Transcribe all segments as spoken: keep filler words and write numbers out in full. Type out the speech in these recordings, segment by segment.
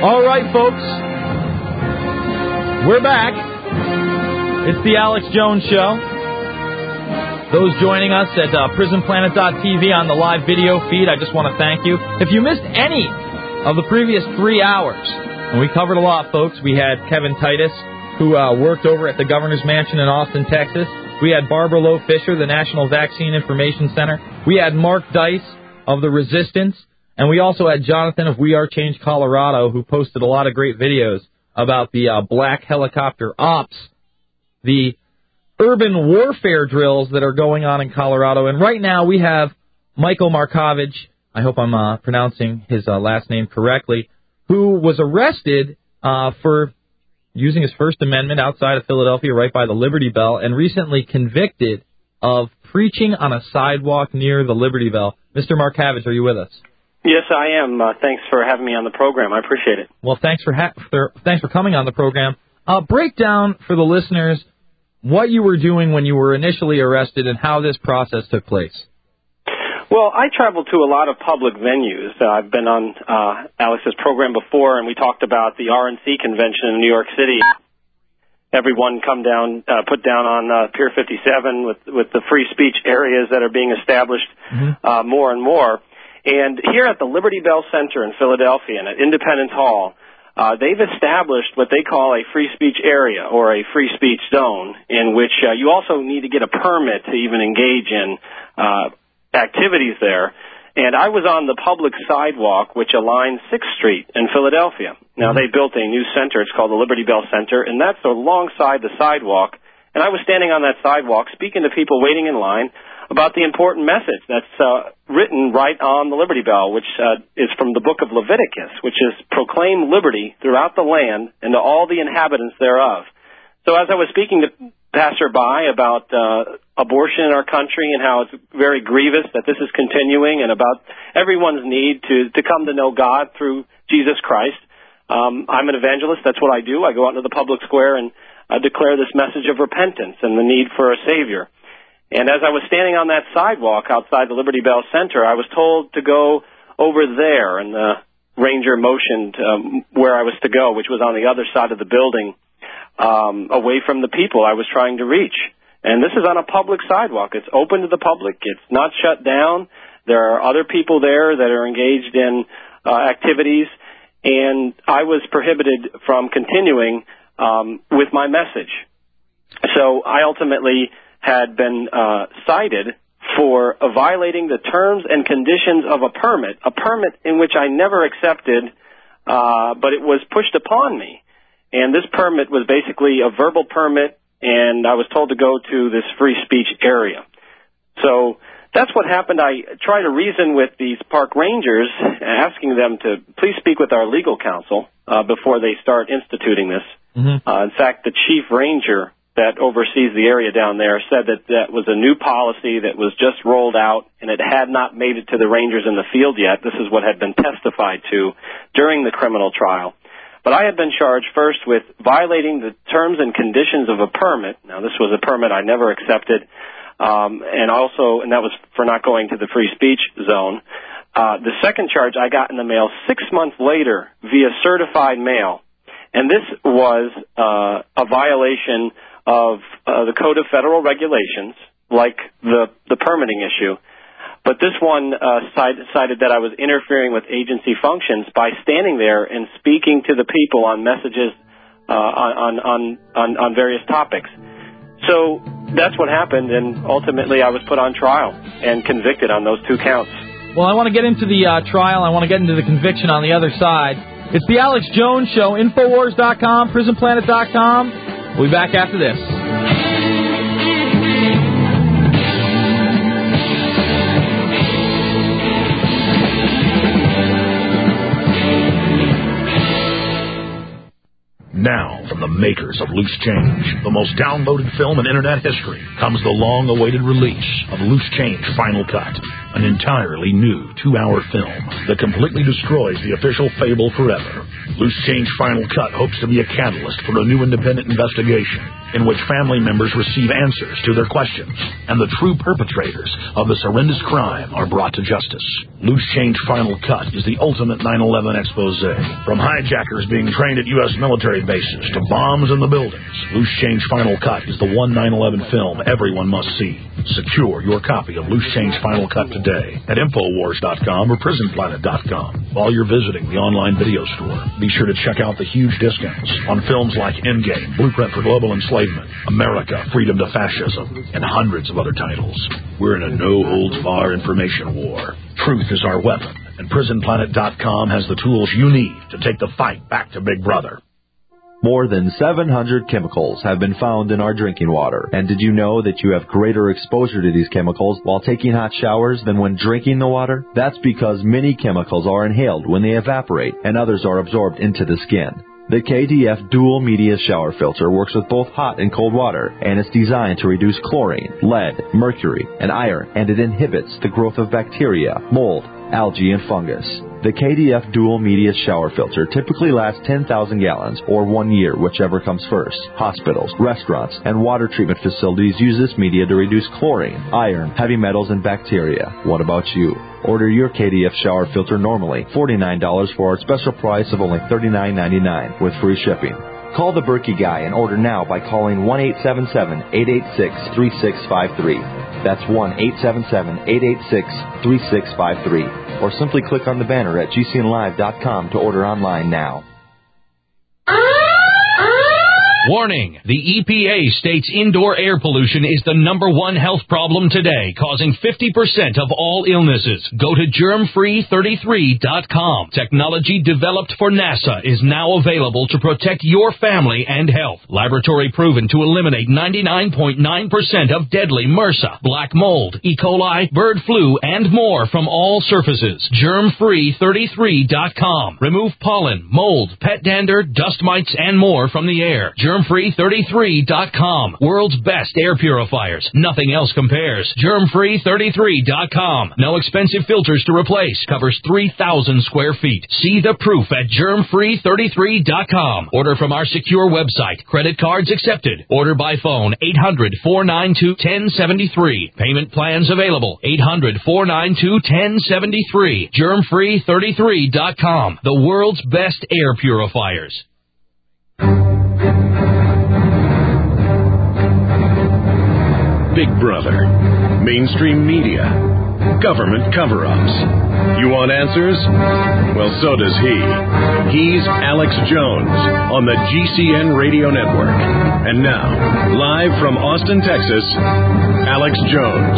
All right, folks. We're back. It's the Alex Jones Show. Those joining us at uh, prison planet dot t v on the live video feed, I just want to thank you. If you missed any of the previous three hours, and we covered a lot, folks, we had Kevin Titus, who uh, worked over at the Governor's Mansion in Austin, Texas. We had Barbara Lowe Fisher, the National Vaccine Information Center. We had Mark Dice of the Resistance. And we also had Jonathan of We Are Change Colorado, who posted a lot of great videos about the uh, black helicopter ops, the urban warfare drills that are going on in Colorado. And right now we have Michael Markovich, I hope I'm uh, pronouncing his uh, last name correctly, who was arrested uh, for using his First Amendment outside of Philadelphia right by the Liberty Bell and recently convicted of preaching on a sidewalk near the Liberty Bell. Mister Markovich, are you with us? Yes, I am. Uh, thanks for having me on the program. I appreciate it. Well, thanks for ha- for, thanks for coming on the program. Uh, break down for the listeners what you were doing when you were initially arrested and how this process took place. Well, I travel to a lot of public venues. Uh, I've been on uh, Alex's program before, and we talked about the R N C convention in New York City. Everyone come down, uh, put down on uh, Pier fifty-seven with with the free speech areas that are being established mm-hmm. uh, more and more. And here at the Liberty Bell Center in Philadelphia and at Independence Hall, uh, they've established what they call a free speech area or a free speech zone in which uh, you also need to get a permit to even engage in uh, activities there. And I was on the public sidewalk which aligns sixth Street in Philadelphia. Now, they built a new center. It's called the Liberty Bell Center, and that's alongside the sidewalk. And I was standing on that sidewalk speaking to people waiting in line about the important message that's uh, written right on the Liberty Bell, which uh, is from the book of Leviticus, which is proclaim liberty throughout the land and to all the inhabitants thereof. So as I was speaking to passerby about uh, abortion in our country and how it's very grievous that this is continuing and about everyone's need to, to come to know God through Jesus Christ, um, I'm an evangelist. That's what I do. I go out into the public square and uh, declare this message of repentance and the need for a Savior. And as I was standing on that sidewalk outside the Liberty Bell Center, I was told to go over there, and the ranger motioned um, where I was to go, which was on the other side of the building, um, away from the people I was trying to reach. And this is on a public sidewalk. It's open to the public. It's not shut down. There are other people there that are engaged in uh, activities, and I was prohibited from continuing um, with my message. So I ultimately had been uh, cited for uh, violating the terms and conditions of a permit, a permit in which I never accepted, uh, but it was pushed upon me. And this permit was basically a verbal permit, and I was told to go to this free speech area. So that's what happened. I tried to reason with these park rangers, asking them to please speak with our legal counsel uh, before they start instituting this. Mm-hmm. Uh, in fact, the chief ranger that oversees the area down there said that that was a new policy that was just rolled out, and it had not made it to the rangers in the field yet. This is what had been testified to during the criminal trial. But I had been charged first with violating the terms and conditions of a permit. Now, this was a permit I never accepted, um, and also, and that was for not going to the free speech zone. Uh, the second charge I got in the mail six months later via certified mail, and this was uh, a violation of uh, the Code of Federal Regulations, like the, the permitting issue. But this one uh, cited, cited that I was interfering with agency functions by standing there and speaking to the people on messages uh, on, on, on, on various topics. So that's what happened, and ultimately I was put on trial and convicted on those two counts. Well, I want to get into the uh, trial. I want to get into the conviction on the other side. It's the Alex Jones Show, Infowars dot com, Prison Planet dot com. We'll be back after this. Now, from the makers of Loose Change, the most downloaded film in Internet history, comes the long-awaited release of Loose Change Final Cut, an entirely new two-hour film that completely destroys the official fable forever. Loose Change Final Cut hopes to be a catalyst for a new independent investigation in which family members receive answers to their questions, and the true perpetrators of this horrendous crime are brought to justice. Loose Change Final Cut is the ultimate nine eleven expose. From hijackers being trained at U S military bases to bombs in the buildings, Loose Change Final Cut is the one nine eleven film everyone must see. Secure your copy of Loose Change Final Cut today at Infowars dot com or Prison Planet dot com. While you're visiting the online video store, be sure to check out the huge discounts on films like Endgame, Blueprint for Global Enslavement, America, Freedom to Fascism, and hundreds of other titles. We're in a no-holds-barred information war. Truth is our weapon, and Prison Planet dot com has the tools you need to take the fight back to Big Brother. More than seven hundred chemicals have been found in our drinking water. And did you know that you have greater exposure to these chemicals while taking hot showers than when drinking the water? That's because many chemicals are inhaled when they evaporate, and others are absorbed into the skin. The K D F Dual Media Shower Filter works with both hot and cold water, and it's designed to reduce chlorine, lead, mercury, and iron, and it inhibits the growth of bacteria, mold, algae, and fungus. The K D F Dual Media Shower Filter typically lasts ten thousand gallons, or one year, whichever comes first. Hospitals, restaurants, and water treatment facilities use this media to reduce chlorine, iron, heavy metals, and bacteria. What about you? Order your K D F shower filter normally forty-nine dollars for our special price of only thirty-nine ninety-nine with free shipping. Call the Berkey Guy and order now by calling one eight seven seven, eight eight six, three six five three. That's one eight seven seven, eight eight six, three six five three. Or simply click on the banner at G C N live dot com to order online now. Warning, the E P A states indoor air pollution is the number one health problem today, causing fifty percent of all illnesses. Go to germ free thirty-three dot com. Technology developed for NASA is now available to protect your family and health. Laboratory proven to eliminate ninety-nine point nine percent of deadly MRSA, black mold, E. coli, bird flu, and more from all surfaces. germ free thirty-three dot com. Remove pollen, mold, pet dander, dust mites, and more from the air. germ free thirty-three dot com. World's best air purifiers. Nothing else compares. germ free thirty-three dot com. No expensive filters to replace. Covers three thousand square feet. See the proof at germ free thirty-three dot com. Order from our secure website. Credit cards accepted. Order by phone eight hundred, four nine two, one oh seven three. Payment plans available. eight hundred, four nine two, one oh seven three. germ free thirty-three dot com. The world's best air purifiers. Big Brother, mainstream media, government cover-ups. You want answers? Well, so does he. He's Alex Jones on the G C N Radio Network. And now, live from Austin, Texas, Alex Jones.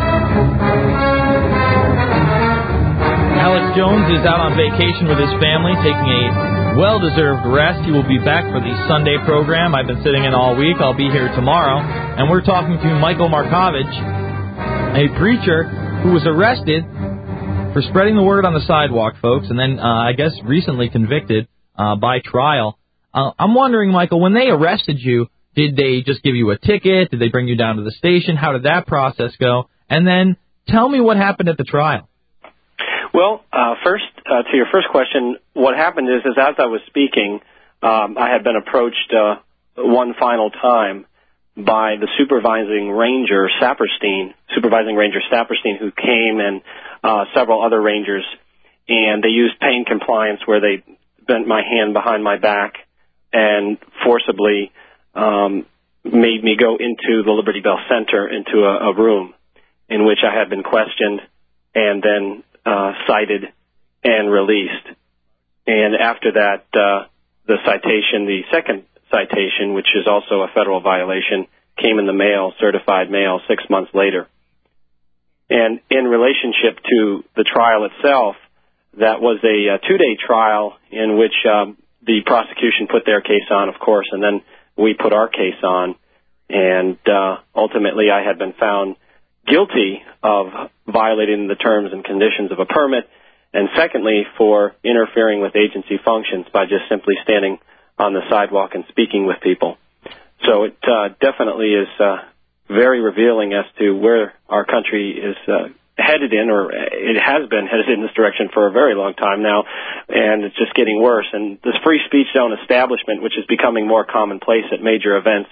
Alex Jones is out on vacation with his family, taking a well-deserved rest. He will be back for the Sunday program. I've been sitting in all week. I'll be here tomorrow. And we're talking to Michael Markovich, a preacher who was arrested for spreading the word on the sidewalk, folks, and then, uh, I guess, recently convicted uh, by trial. Uh, I'm wondering, Michael, when they arrested you, did they just give you a ticket? Did they bring you down to the station? How did that process go? And then tell me what happened at the trial. Well, uh, first, uh, to your first question, what happened is, is as I was speaking, um, I had been approached uh, one final time by the supervising ranger, Saperstein, supervising ranger Saperstein, who came, and uh, several other rangers, and they used pain compliance where they bent my hand behind my back and forcibly um, made me go into the Liberty Bell Center, into a, a room in which I had been questioned and then Uh, cited and released. And after that, uh, the citation, the second citation, which is also a federal violation, came in the mail, certified mail, six months later. And in relationship to the trial itself, that was a, a two-day trial in which um, the prosecution put their case on, of course, and then we put our case on. And uh, ultimately, I had been found guilty of violating the terms and conditions of a permit, and secondly, for interfering with agency functions by just simply standing on the sidewalk and speaking with people. So it uh, definitely is uh, very revealing as to where our country is uh, headed in, or it has been headed in this direction for a very long time now, and it's just getting worse. And this free speech zone establishment, which is becoming more commonplace at major events,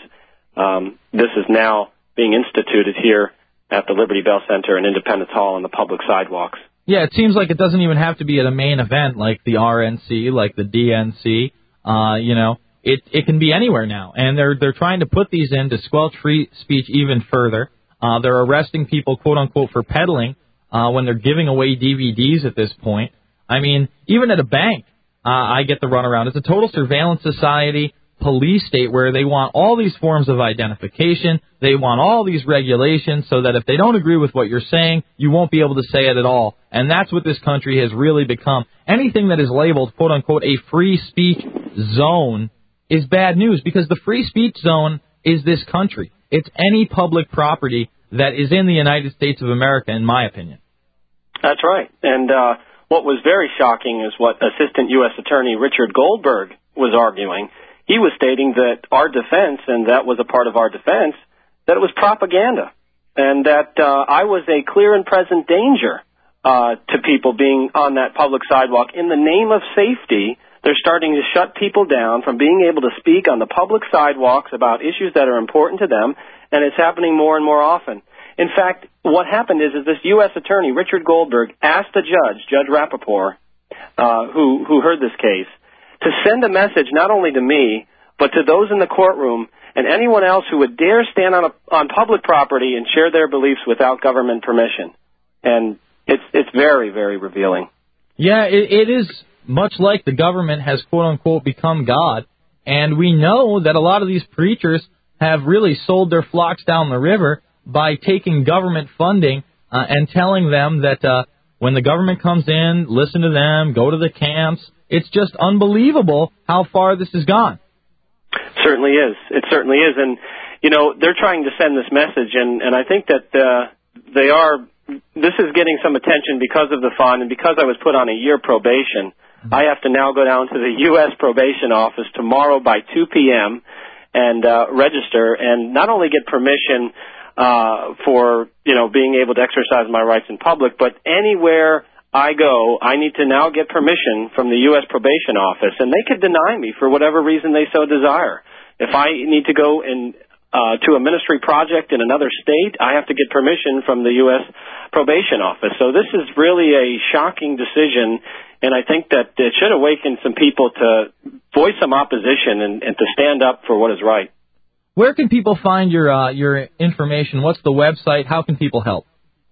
um, this is now being instituted here at the Liberty Bell Center and Independence Hall on the public sidewalks. Yeah, it seems like it doesn't even have to be at a main event like the R N C, like the D N C. Uh, you know, it it can be anywhere now, and they're they're trying to put these in to squelch free speech even further. Uh, they're arresting people, quote unquote, for peddling uh, when they're giving away D V Ds at this point. I mean, even at a bank, uh, I get the runaround. It's a total surveillance society, police state where they want all these forms of identification. They want all these regulations so that if they don't agree with what you're saying, you won't be able to say it at all. And that's what this country has really become. Anything that is labeled, quote unquote, a free speech zone is bad news, because the free speech zone is this country. It's any public property that is in the United States of America, in my opinion. That's right. And uh, what was very shocking is what Assistant U S Attorney Richard Goldberg was arguing. He was stating that our defense, and that was a part of our defense, that it was propaganda, and that uh, I was a clear and present danger uh, to people being on that public sidewalk. In the name of safety, they're starting to shut people down from being able to speak on the public sidewalks about issues that are important to them, and it's happening more and more often. In fact, what happened is, is this U S Attorney, Richard Goldberg, asked the judge, Judge Rappaport, uh, who, who heard this case, to send a message not only to me, but to those in the courtroom and anyone else who would dare stand on a, on public property and share their beliefs without government permission. And it's it's very, very revealing. Yeah, it, it is much like the government has, quote-unquote, become God. And we know that a lot of these preachers have really sold their flocks down the river by taking government funding uh, and telling them that uh, when the government comes in, listen to them, go to the camps. It's just unbelievable how far this has gone. Certainly is. It certainly is. And, you know, they're trying to send this message, and, and I think that uh, they are, this is getting some attention because of the fund, and because I was put on a year probation, mm-hmm. I have to now go down to the U S probation office tomorrow by two p.m. and uh, register, and not only get permission uh, for, you know, being able to exercise my rights in public, but anywhere I go, I need to now get permission from the U S probation office, and they could deny me for whatever reason they so desire. If I need to go in, uh, to a ministry project in another state, I have to get permission from the U S probation office. So this is really a shocking decision, and I think that it should awaken some people to voice some opposition and, and to stand up for what is right. Where can people find your uh, your information? What's the website? How can people help?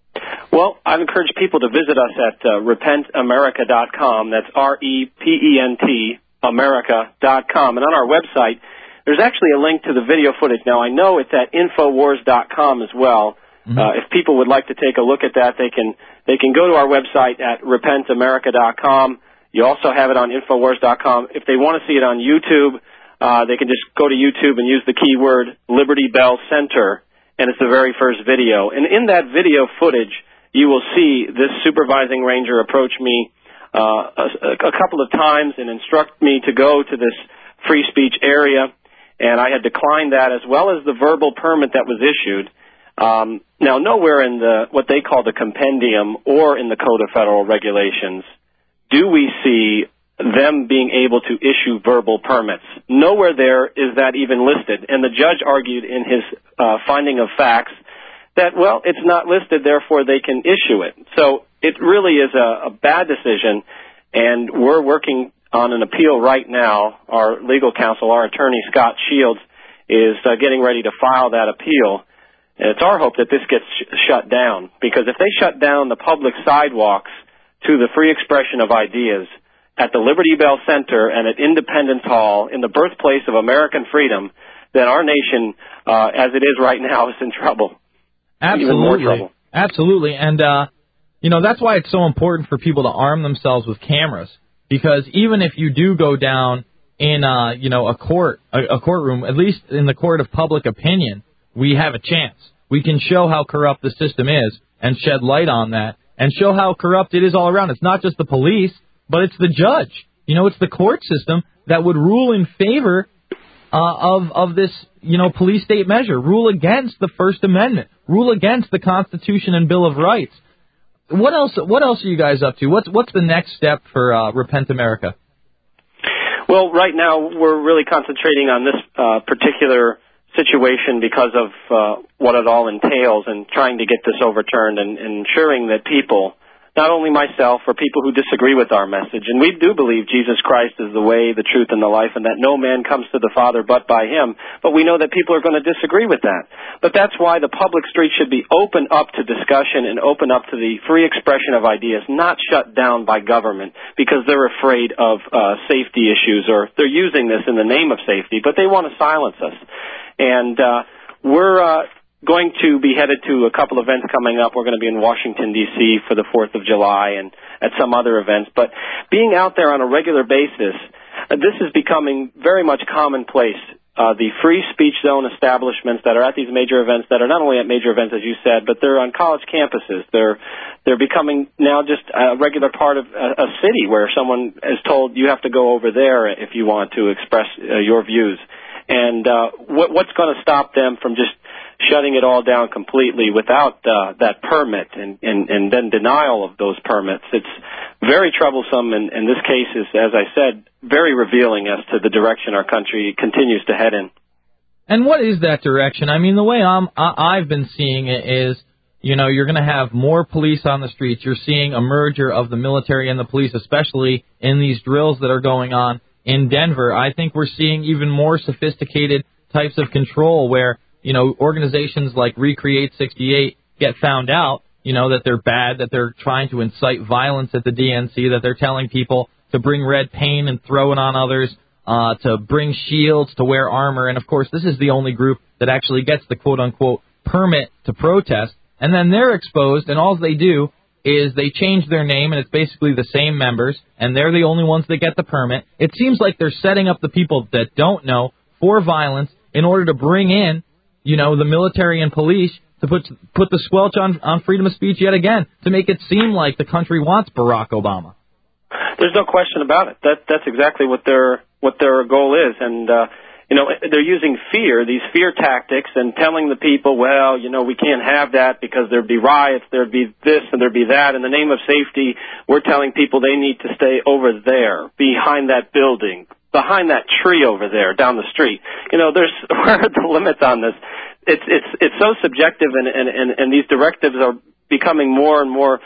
Well, I've encouraged people to visit us at uh, repent america dot com. That's R E P E N T, America dot com. And on our website, there's actually a link to the video footage. Now, I know it's at infowars dot com as well. Mm-hmm. Uh, if people would like to take a look at that, they can they can go to our website at repent america dot com. You also have it on infowars dot com. If they want to see it on YouTube, uh, they can just go to YouTube and use the keyword Liberty Bell Center, and it's the very first video. And in that video footage, you will see this supervising ranger approach me uh, a, a couple of times and instruct me to go to this free speech area, and I had declined that, as well as the verbal permit that was issued. Um, now, nowhere in the what they call the compendium or in the Code of Federal Regulations do we see them being able to issue verbal permits. Nowhere there is that even listed, and the judge argued in his uh, finding of facts that, well, it's not listed, therefore they can issue it. So it really is a, a bad decision, and we're working on an appeal right now. Our legal counsel, our attorney, Scott Shields, is uh, getting ready to file that appeal. And it's our hope that this gets sh- shut down, because if they shut down the public sidewalks to the free expression of ideas at the Liberty Bell Center and at Independence Hall, in the birthplace of American freedom, then our nation, uh, as it is right now, is in trouble. Absolutely. Even more trouble. Absolutely. And, uh, you know, that's why it's so important for people to arm themselves with cameras, because even if you do go down in, uh, you know, a court, a, a courtroom, at least in the court of public opinion, we have a chance. We can show how corrupt the system is and shed light on that and show how corrupt it is all around. It's not just the police, but it's the judge. You know, it's the court system that would rule in favor uh, of of this, you know, police state measure, rule against the First Amendment, rule against the Constitution and Bill of Rights. What else? What else are you guys up to? What's what's the next step for uh, Repent America? Well, right now we're really concentrating on this uh, particular situation because of uh, what it all entails and trying to get this overturned and, and ensuring that people, not only myself or people who disagree with our message, and we do believe Jesus Christ is the way, the truth, and the life, and that no man comes to the Father but by him, but we know that people are going to disagree with that. But that's why the public street should be open up to discussion and open up to the free expression of ideas, not shut down by government because they're afraid of uh, safety issues, or they're using this in the name of safety, but they want to silence us. And uh, we're... Uh, going to be headed to a couple events coming up. We're going to be in Washington, D C for the fourth of July and at some other events. But being out there on a regular basis, uh, this is becoming very much commonplace. Uh, the free speech zone establishments that are at these major events, that are not only at major events, as you said, but they're on college campuses. They're they're becoming now just a regular part of a, a city where someone is told you have to go over there if you want to express uh, your views. And uh, what, what's going to stop them from just shutting it all down completely without uh, that permit and, and, and then denial of those permits? It's very troublesome, and, and this case is, as I said, very revealing as to the direction our country continues to head in. And what is that direction? I mean, the way I'm, I, I've been seeing it is, you know, you're going to have more police on the streets. You're seeing a merger of the military and the police, especially in these drills that are going on in Denver. I think we're seeing even more sophisticated types of control where, you know, organizations like Recreate sixty-eight get found out, you know, that they're bad, that they're trying to incite violence at the D N C, that they're telling people to bring red paint and throw it on others, uh, to bring shields, to wear armor. And, of course, this is the only group that actually gets the quote-unquote permit to protest. And then they're exposed, and all they do is they change their name, and it's basically the same members, and they're the only ones that get the permit. It seems like they're setting up the people that don't know for violence in order to bring in, you know, the military and police to put put the squelch on, on freedom of speech yet again, to make it seem like the country wants Barack Obama. There's no question about it. That that's exactly what their what their goal is, and uh, you know, they're using fear, these fear tactics, and telling the people, well, you know, we can't have that because there'd be riots, there'd be this, and there'd be that. In the name of safety, we're telling people they need to stay over there, behind that building, behind that tree over there, down the street. You know, there's where are the limits on this? It's it's it's so subjective, and and and, and these directives are becoming more and more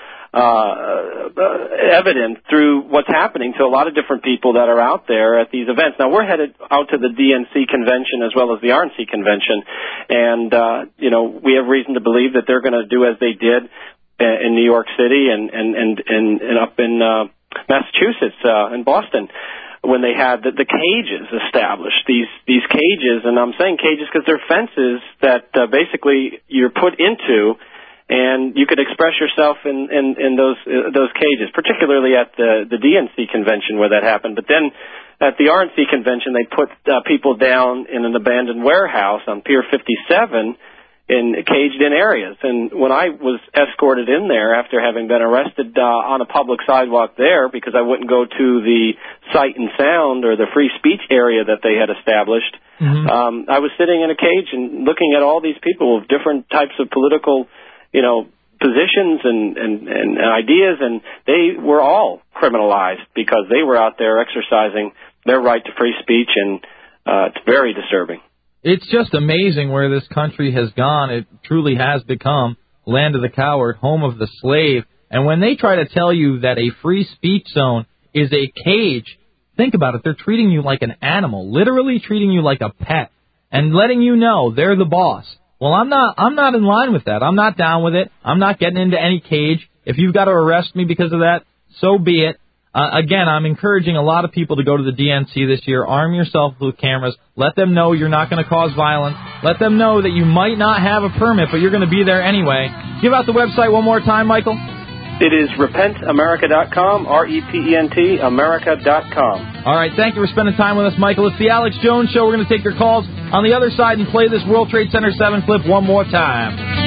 uh, evident through what's happening to a lot of different people that are out there at these events. Now, we're headed out to the D N C convention as well as the R N C convention, and, uh, you know, we have reason to believe that they're going to do as they did in New York City and, and, and, and, and up in uh, Massachusetts, uh, in Boston, when they had the, the cages established, these these cages, and I'm saying cages because they're fences that uh, basically you're put into, and you could express yourself in, in, in those uh, those cages, particularly at the, the D N C convention where that happened. But then at the R N C convention, they put uh, people down in an abandoned warehouse on Pier fifty-seven in caged-in areas. And when I was escorted in there after having been arrested uh, on a public sidewalk there because I wouldn't go to the Sight and Sound or the free speech area that they had established, mm-hmm. um, I was sitting in a cage and looking at all these people with different types of political, you know, positions and, and, and ideas, and they were all criminalized because they were out there exercising their right to free speech, and uh, it's very disturbing. It's just amazing where this country has gone. It truly has become land of the coward, home of the slave. And when they try to tell you that a free speech zone is a cage, think about it. They're treating you like an animal, literally treating you like a pet, and letting you know they're the boss. Well, I'm not I'm not in line with that. I'm not down with it. I'm not getting into any cage. If you've got to arrest me because of that, so be it. Uh, again, I'm encouraging a lot of people to go to the D N C this year. Arm yourself with cameras. Let them know you're not going to cause violence. Let them know that you might not have a permit, but you're going to be there anyway. Give out the website one more time, Michael. It is repent america dot com, R E P E N T, America dot com. All right, thank you for spending time with us, Michael. It's the Alex Jones Show. We're going to take your calls on the other side and play this World Trade Center seven clip one more time.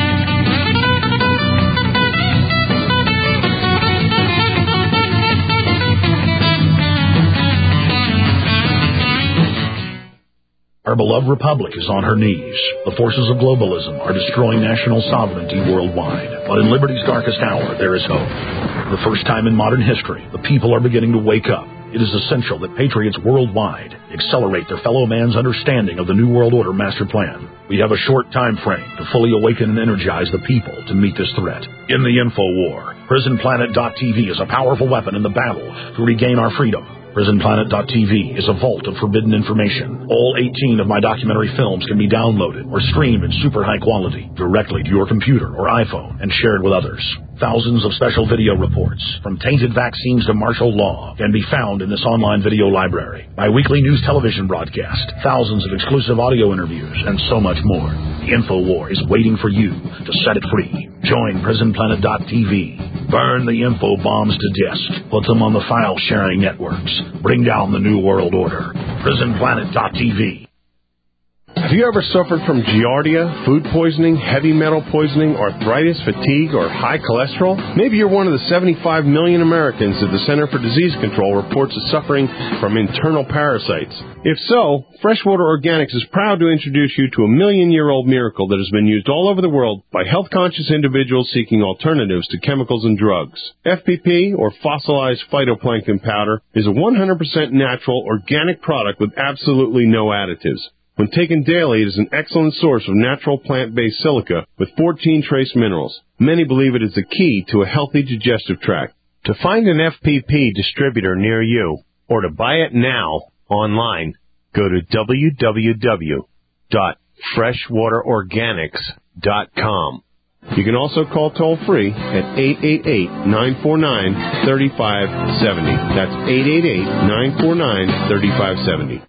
Our beloved republic is on her knees. The forces of globalism are destroying national sovereignty worldwide. But in liberty's darkest hour, there is hope. For the first time in modern history, the people are beginning to wake up. It is essential that patriots worldwide accelerate their fellow man's understanding of the New World Order master plan. We have a short time frame to fully awaken and energize the people to meet this threat. In the info war, prison planet dot t v is a powerful weapon in the battle to regain our freedom. prison planet dot t v is a vault of forbidden information. All eighteen of my documentary films can be downloaded or streamed in super high quality directly to your computer or iPhone and shared with others. Thousands of special video reports, from tainted vaccines to martial law, can be found in this online video library. My weekly news television broadcast, thousands of exclusive audio interviews, and so much more. The InfoWar is waiting for you to set it free. Join prison planet dot t v. Burn the info bombs to disk. Put them on the file-sharing networks. Bring down the New World Order. prison planet dot t v. Have you ever suffered from giardia, food poisoning, heavy metal poisoning, arthritis, fatigue, or high cholesterol? Maybe you're one of the seventy-five million Americans that the Center for Disease Control reports as suffering from internal parasites. If so, Freshwater Organics is proud to introduce you to a million-year-old miracle that has been used all over the world by health-conscious individuals seeking alternatives to chemicals and drugs. F P P, or fossilized phytoplankton powder, is a one hundred percent natural, organic product with absolutely no additives. When taken daily, it is an excellent source of natural plant-based silica with fourteen trace minerals. Many believe it is the key to a healthy digestive tract. To find an F P P distributor near you, or to buy it now online, go to w w w dot freshwater organics dot com. You can also call toll-free at eight eight eight, nine four nine, three five seven zero. That's eight eight eight, nine four nine, three five seven zero.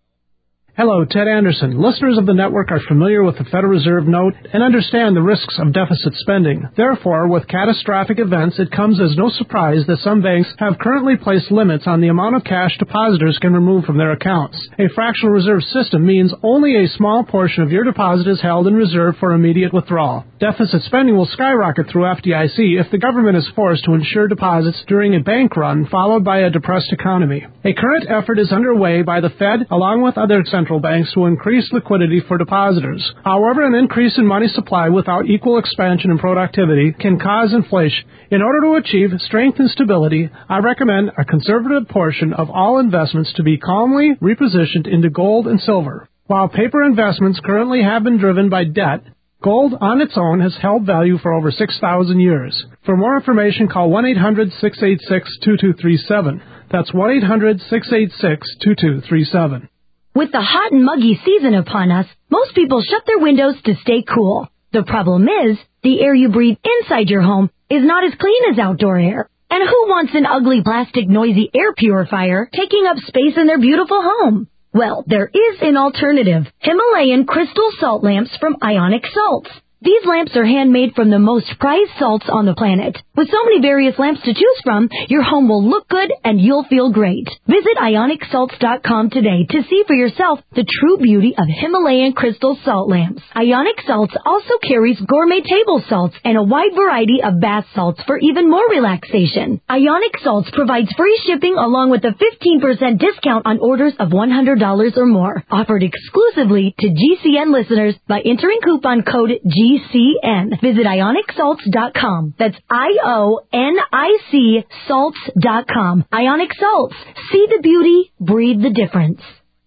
Hello, Ted Anderson. Listeners of the network are familiar with the Federal Reserve note and understand the risks of deficit spending. Therefore, with catastrophic events, it comes as no surprise that some banks have currently placed limits on the amount of cash depositors can remove from their accounts. A fractional reserve system means only a small portion of your deposit is held in reserve for immediate withdrawal. Deficit spending will skyrocket through F D I C if the government is forced to insure deposits during a bank run followed by a depressed economy. A current effort is underway by the Fed along with other central banks to increase liquidity for depositors. However, an increase in money supply without equal expansion in productivity can cause inflation. In order to achieve strength and stability, I recommend a conservative portion of all investments to be calmly repositioned into gold and silver. While paper investments currently have been driven by debt, gold on its own has held value for over six thousand years. For more information, call one eight hundred, six eight six, two two three seven. That's one eight hundred, six eight six, two two three seven. With the hot and muggy season upon us, most people shut their windows to stay cool. The problem is, the air you breathe inside your home is not as clean as outdoor air. And who wants an ugly, plastic, noisy air purifier taking up space in their beautiful home? Well, there is an alternative. Himalayan crystal salt lamps from Ionic Salts. These lamps are handmade from the most prized salts on the planet. With so many various lamps to choose from, your home will look good and you'll feel great. Visit ionic salts dot com today to see for yourself the true beauty of Himalayan crystal salt lamps. Ionic Salts also carries gourmet table salts and a wide variety of bath salts for even more relaxation. Ionic Salts provides free shipping along with a fifteen percent discount on orders of one hundred dollars or more. Offered exclusively to G C N listeners by entering coupon code G C N. Visit ionic salts dot com. That's I O N I C salts dot com. Ionic Salts. See the beauty, breathe the difference.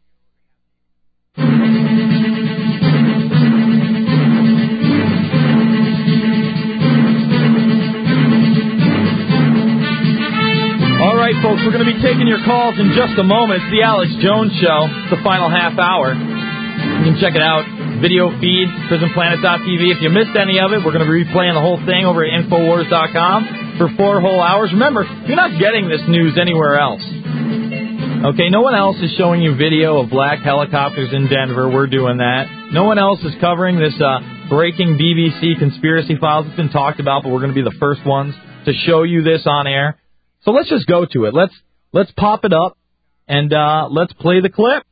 All right, folks, we're going to be taking your calls in just a moment. It's the Alex Jones Show. It's the final half hour. You can check it out. Video feed, prison planet dot t v. If you missed any of it, we're going to be replaying the whole thing over at infowars dot com for four whole hours. Remember, you're not getting this news anywhere else. Okay, no one else is showing you video of black helicopters in Denver. We're doing that. No one else is covering this uh, breaking B B C conspiracy files. It's been talked about, but we're going to be the first ones to show you this on air. So let's just go to it. Let's let's pop it up and uh, let's play the clip.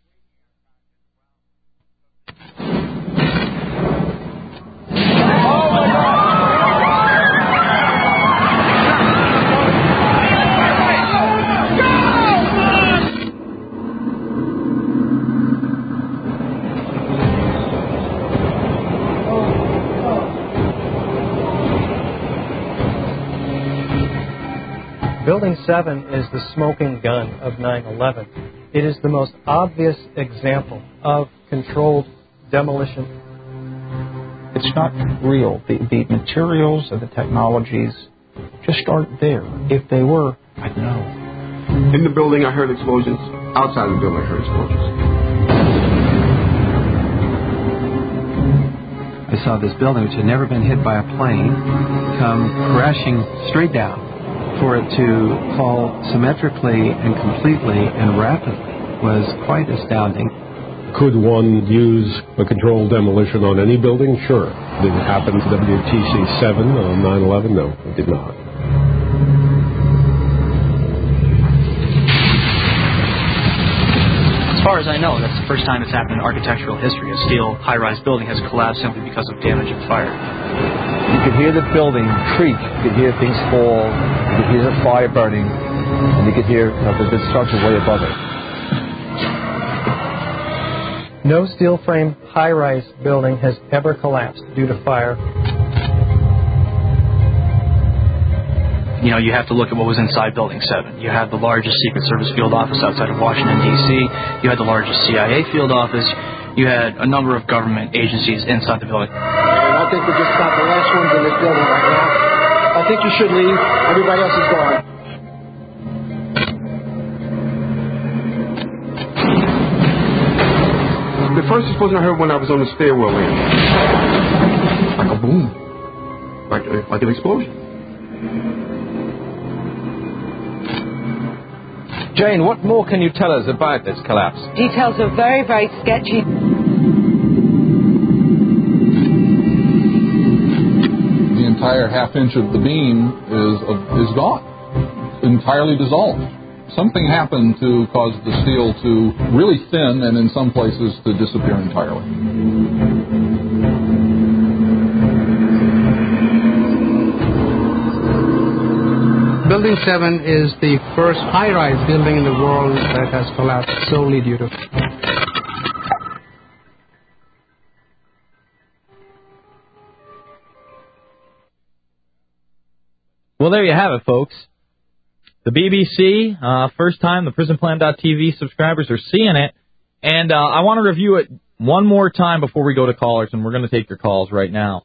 Building seven is the smoking gun of nine eleven. It is the most obvious example of controlled demolition It's not real. The, the materials and the technologies just aren't there. If they were, I'd know. In the building, I heard explosions. Outside of the building, I heard explosions. I saw this building, which had never been hit by a plane, come crashing straight down. For it to fall symmetrically and completely and rapidly was quite astounding. Could one use a controlled demolition on any building? Sure. Did it happen to W T C seven on nine eleven? No, it did not. As far as I know, that's the first time it's happened in architectural history. A steel high-rise building has collapsed simply because of damage and fire. You could hear the building creak. You could hear things fall. You could hear the fire burning. And you could hear you know, the destruction way above it. No steel frame high-rise building has ever collapsed due to fire. You know, you have to look at what was inside Building seven. You had the largest Secret Service field office outside of Washington, D C You had the largest C I A field office. You had a number of government agencies inside the building. And I think we're just about the last ones in this building right now. I think you should leave. Everybody else is gone. The first explosion I heard when I was on the stairwell in. Like a boom. Like, a, like an explosion. Jane, what more can you tell us about this collapse? Details are very, very sketchy. The entire half inch of the beam is uh, is gone, entirely dissolved. Something happened to cause the steel to really thin and in some places to disappear entirely. Building seven is the first high-rise building in the world that has collapsed solely due to... Well, there you have it, folks. The B B C, uh, first time the prison plan dot T V subscribers are seeing it. And uh, I want to review it one more time before we go to callers, and we're going to take your calls right now.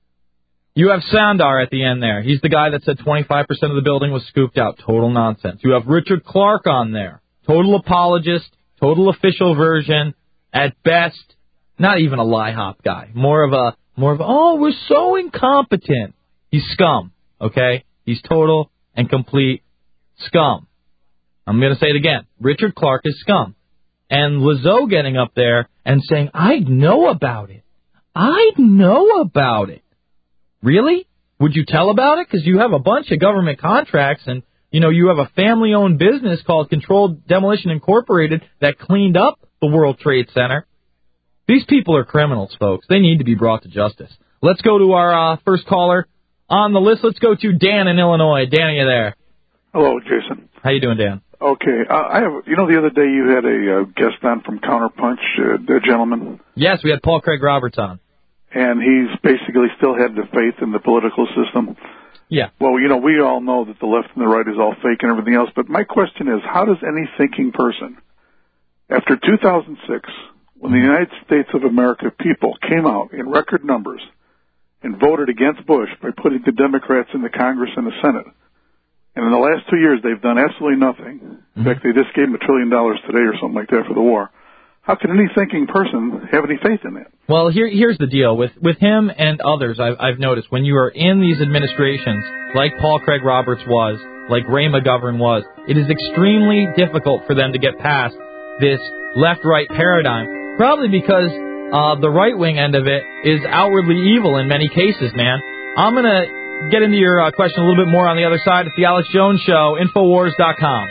You have Sandar at the end there. He's the guy that said twenty-five percent of the building was scooped out. Total nonsense. You have Richard Clark on there. Total apologist, total official version. At best, not even a lie hop guy. More of a, more of a, oh, we're so incompetent. He's scum, okay? He's total and complete scum. I'm going to say it again. Richard Clark is scum. And Lizzo getting up there and saying, I know about it. I know about it. Really? Would you tell about it? Because you have a bunch of government contracts and, you know, you have a family-owned business called Controlled Demolition Incorporated that cleaned up the World Trade Center. These people are criminals, folks. They need to be brought to justice. Let's go to our uh, first caller on the list. Let's go to Dan in Illinois. Dan, are you there? Hello, Jason. How you doing, Dan? Okay. Uh, I have. You know, the other day you had a uh, guest on from Counterpunch, uh, the gentleman. Yes, we had Paul Craig Roberts on. And he's basically still had the faith in the political system. Yeah. Well, you know, we all know that the left and the right is all fake and everything else, but my question is, how does any thinking person, after two thousand six, when the United States of America people came out in record numbers and voted against Bush by putting the Democrats in the Congress and the Senate, and in the last two years they've done absolutely nothing. In mm-hmm. fact, they just gave them a trillion dollars today or something like that for the war. How can any thinking person have any faith in that? Well, here, here's the deal. With with him and others, I've, I've noticed, when you are in these administrations, like Paul Craig Roberts was, like Ray McGovern was, it is extremely difficult for them to get past this left-right paradigm, probably because uh, the right-wing end of it is outwardly evil in many cases, man. I'm going to get into your uh, question a little bit more on the other side. It's the Alex Jones Show, Infowars dot com.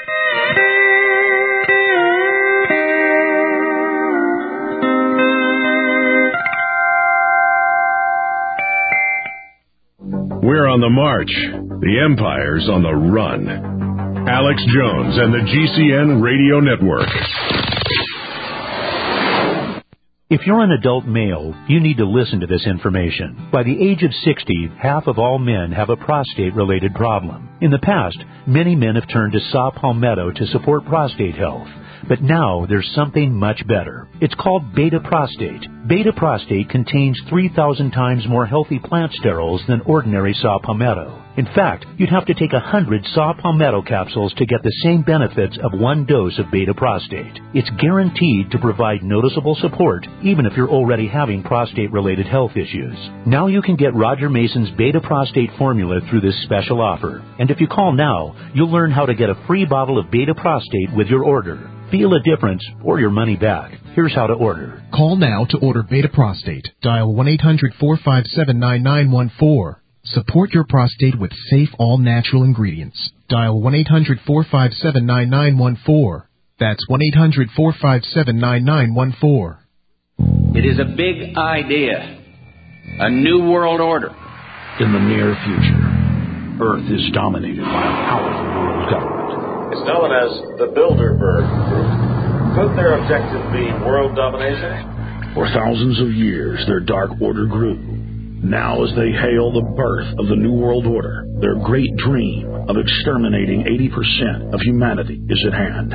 We're on the march. The empire's on the run. Alex Jones and the G C N Radio Network. If you're an adult male, you need to listen to this information. By the age of sixty, half of all men have a prostate-related problem. In the past, many men have turned to saw palmetto to support prostate health. But now there's something much better. It's called Beta Prostate. Beta Prostate contains three thousand times more healthy plant sterols than ordinary saw palmetto. In fact, you'd have to take one hundred saw palmetto capsules to get the same benefits of one dose of Beta Prostate. It's guaranteed to provide noticeable support, even if you're already having prostate-related health issues. Now you can get Roger Mason's Beta Prostate formula through this special offer. And if you call now, you'll learn how to get a free bottle of Beta Prostate with your order. Feel a difference or your money back. Here's how to order. Call now to order Beta Prostate. Dial one eight hundred four five seven nine nine one four. Support your prostate with safe, all-natural ingredients. Dial one eight hundred four five seven nine nine one four. That's one eight hundred four five seven nine nine one four. It is a big idea. A new world order. In the near future, Earth is dominated by a powerful world government. It's known as the Bilderberg Group. Could their objective be world domination? For thousands of years, their dark order grew. Now, as they hail the birth of the New World Order, their great dream of exterminating eighty percent of humanity is at hand.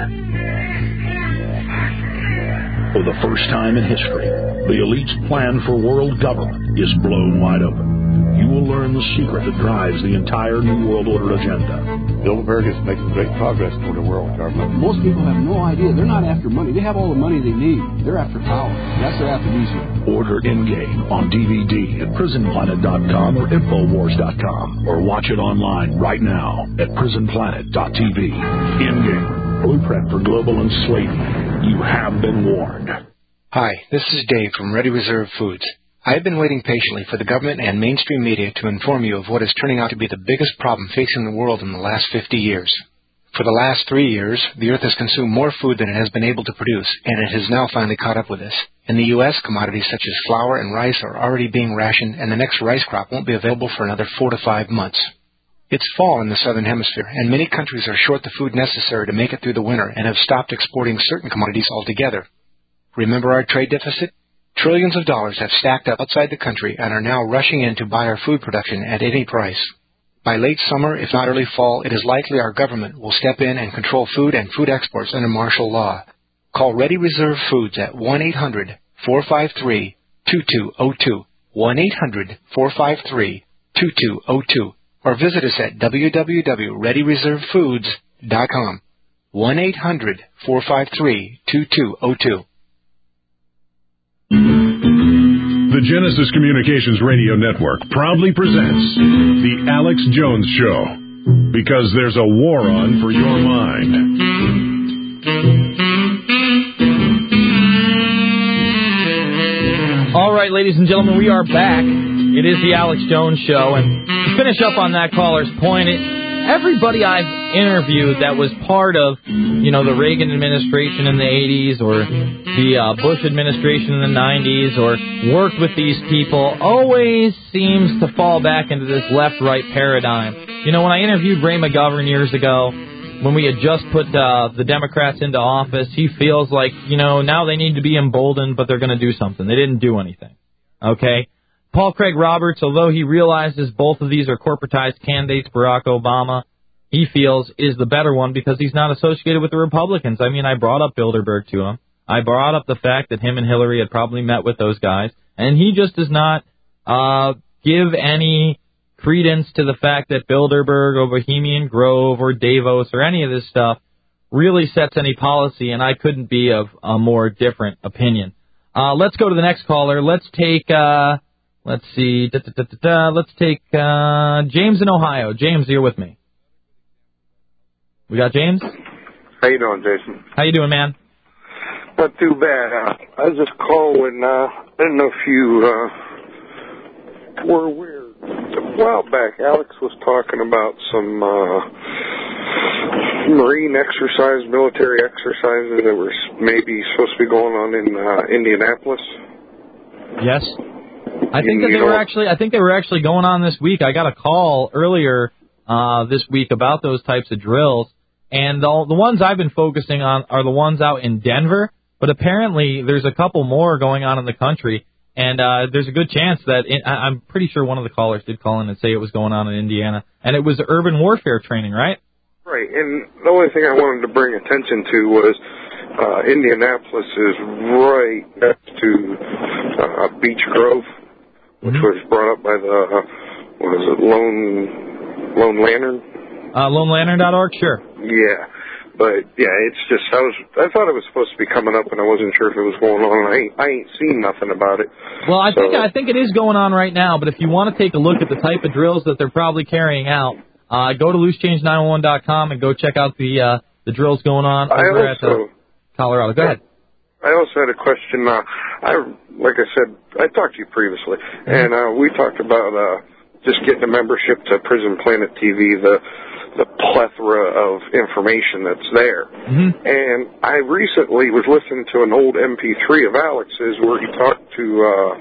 For the first time in history, the elite's plan for world government is blown wide open. You will learn the secret that drives the entire New World Order agenda. Bilderberg is making great progress toward a world government. Most people have no idea. They're not after money. They have all the money they need. They're after power. That's their aphrodisiac. Order in-game on D V D at prison planet dot com or infowars dot com, or watch it online right now at prison planet dot t v. In-game, blueprint for global enslavement. You have been warned. Hi, this is Dave from Ready Reserve Foods. I have been waiting patiently for the government and mainstream media to inform you of what is turning out to be the biggest problem facing the world in the last fifty years. For the last three years, the Earth has consumed more food than it has been able to produce, and it has now finally caught up with us. In the U S, commodities such as flour and rice are already being rationed, and the next rice crop won't be available for another four to five months. It's fall in the southern hemisphere, and many countries are short the food necessary to make it through the winter and have stopped exporting certain commodities altogether. Remember our trade deficit? Trillions of dollars have stacked up outside the country and are now rushing in to buy our food production at any price. By late summer, if not early fall, it is likely our government will step in and control food and food exports under martial law. Call Ready Reserve Foods at one eight hundred four five three two two zero two, one eight hundred four five three two two zero two, or visit us at w w w dot ready reserve foods dot com, one eight hundred four five three two two zero two. The Genesis Communications Radio Network proudly presents The Alex Jones Show, because there's a war on for your mind. All right, ladies and gentlemen, we are back. It is The Alex Jones Show, and to finish up on that caller's point, it, everybody I've interviewed that was part of, you know, the Reagan administration in the eighties or the uh, Bush administration in the nineties or worked with these people always seems to fall back into this left-right paradigm. You know, when I interviewed Ray McGovern years ago, when we had just put uh, the Democrats into office, he feels like, you know, now they need to be emboldened, but they're going to do something. They didn't do anything. Okay? Paul Craig Roberts, although he realizes both of these are corporatized candidates, Barack Obama, he feels is the better one because he's not associated with the Republicans. I mean, I brought up Bilderberg to him. I brought up the fact that him and Hillary had probably met with those guys, and he just does not uh, give any credence to the fact that Bilderberg or Bohemian Grove or Davos or any of this stuff really sets any policy, and I couldn't be of a more different opinion. Uh, let's go to the next caller. Let's take, uh, let's see, da, da, da, da, da. let's take uh, James in Ohio. James, you're with me. We got James? How you doing, Jason? How you doing, man? Not too bad. Uh, I was just calling. Uh, I didn't know if you uh, were aware. A while back, Alex was talking about some uh, Marine exercise, military exercises that were maybe supposed to be going on in uh, Indianapolis. Yes. I think that they were actually. I think they were actually going on this week. I got a call earlier uh, this week about those types of drills. And the, the ones I've been focusing on are the ones out in Denver, but apparently there's a couple more going on in the country, and uh, there's a good chance that, it, I'm pretty sure one of the callers did call in and say it was going on in Indiana, and it was urban warfare training, right? Right, and the only thing I wanted to bring attention to was uh, Indianapolis is right next to uh, Beech Grove, which Mm-hmm. was brought up by the, uh, what is it, Lone, Lone Lantern? Uh, lone lantern dot org, sure. Yeah. But, yeah, it's just, I was, I thought it was supposed to be coming up, and I wasn't sure if it was going on. I ain't, I ain't seen nothing about it. Well, I So- think I think it is going on right now, but if you want to take a look at the type of drills that they're probably carrying out, uh, go to loose change nine one one dot com and go check out the uh, the drills going on I over at also- uh, Colorado. Go ahead. I also had a question. Uh, I, like I said, I talked to you previously, and uh, we talked about uh, just getting a membership to Prison Planet T V, the the plethora of information that's there. Mm-hmm. And I recently was listening to an old M P three of Alex's where he talked to uh,